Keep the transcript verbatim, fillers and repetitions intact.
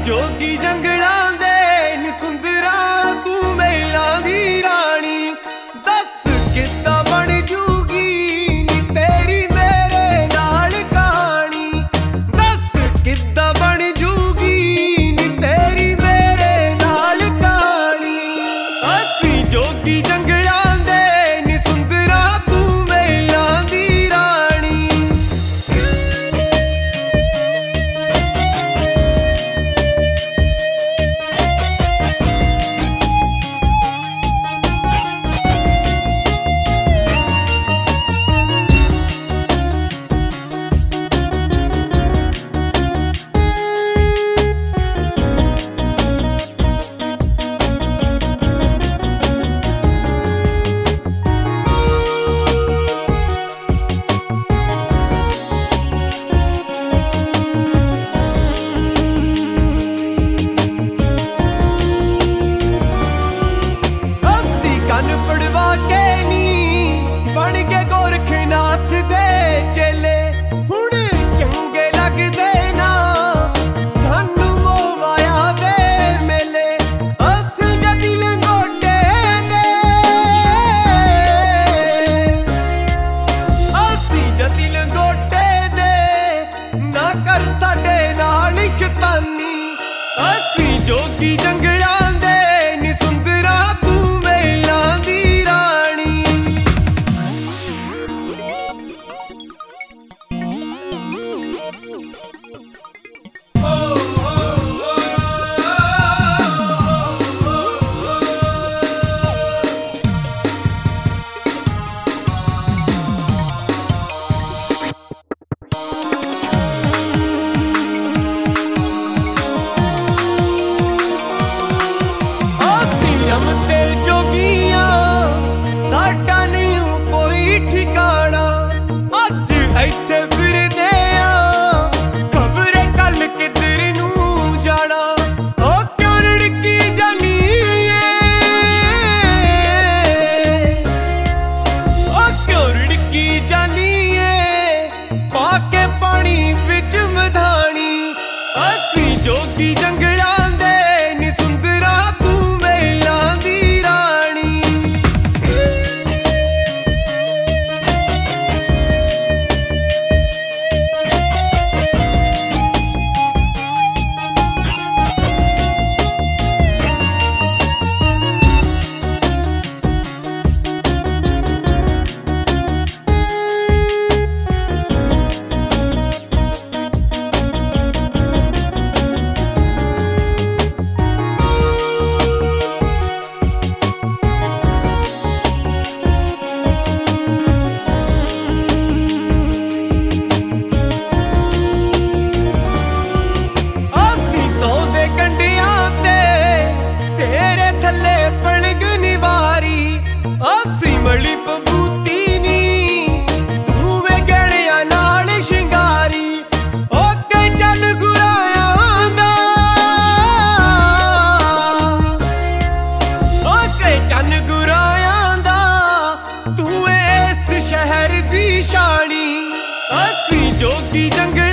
जोगी जंगलां दे नी सुंदरा तू मेलां दी रानी दस किद्दां बन जूगी नी तेरी मेरे नाल कहानी दस किद्दां बन जूगी नी तेरी मेरे नाल कहानी असी जोगी जंगलां दे नी सुंदरा तू मेलां दी रानी कन पड़वा के नी बन के गोरखनाथ दे चेले हुण चंगे लगदे ना सानू मोह माया दे मेले असी जदी लंगोटे दे असी जदी लंगोटे दे ना कर साडे नाल शैतानी असी जोगी जंगलां दे नी सुंदरा तू रमते जोगिया साडा नहीं कोई ठिकाना अज इत्थे फिरदे आ खबरे कल किधर नू जाना ओ क्यों रड़की जानी ओ क्यों रड़की जानी पाके पानी विच मधानी असी जोगी जंगलां दे नी सुंदरा तू मली पबूती नी तू वे गहणिया नाल शिंगारी ओके चल गुरायां दा ओके चल गुरायां दा तू इस शहर दी शानी असी जोगी जंग